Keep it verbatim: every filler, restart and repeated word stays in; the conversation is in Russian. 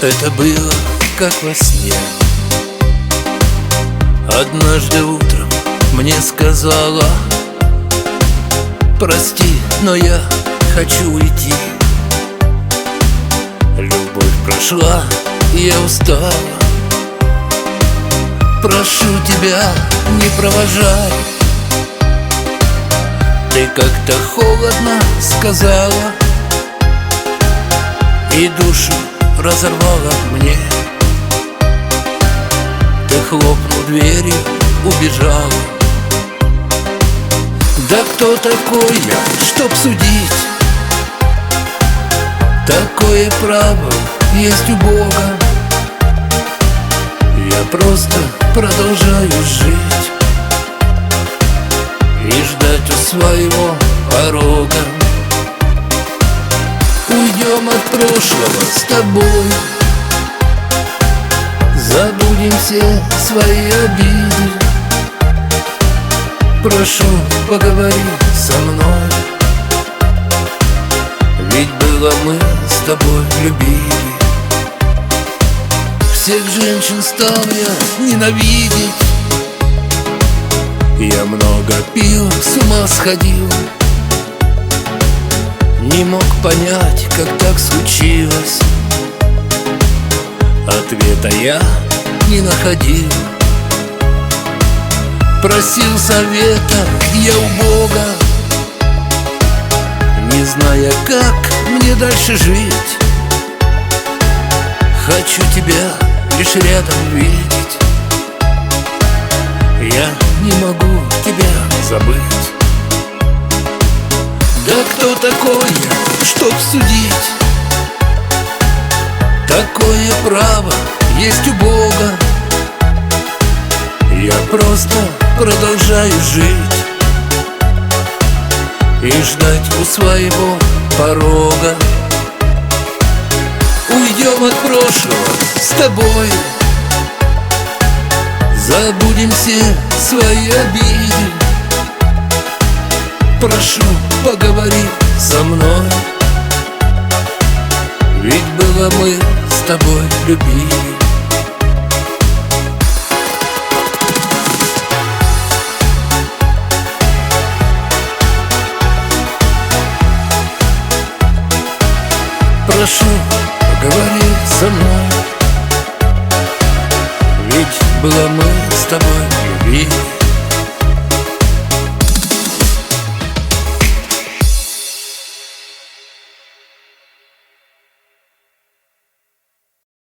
Это было как во сне. Однажды утром мне сказала: прости, но я хочу уйти. Любовь прошла, и я устала. Прошу тебя, не провожай. Ты как-то холодно сказала, и душу разорвала мне. Ты хлопнул дверью, убежала. Да кто такой я, чтоб судить? Такое право есть у Бога. Я просто продолжаю жить и ждать у своего порога. Уйдем от прошлого с тобой, забудем все свои обиды. Прошу, поговори со мной, ведь было мы с тобой любили. Всех женщин стал я ненавидеть. Я много пил, с ума сходил. Не мог понять, как так случилось. Ответа я не находил. Просил совета я у Бога, не зная, как мне дальше жить. Хочу тебя лишь рядом видеть. Я не могу тебя забыть. Да кто такой я, чтоб судить? Такое право есть у Бога. Я просто продолжаю жить и ждать у своего порога. Уйдем от прошлого с тобой, забудем все свои обиды. Прошу, поговори со мной, ведь было мы с тобой любили. Прошу, поговори со мной, ведь было мы с тобой любили.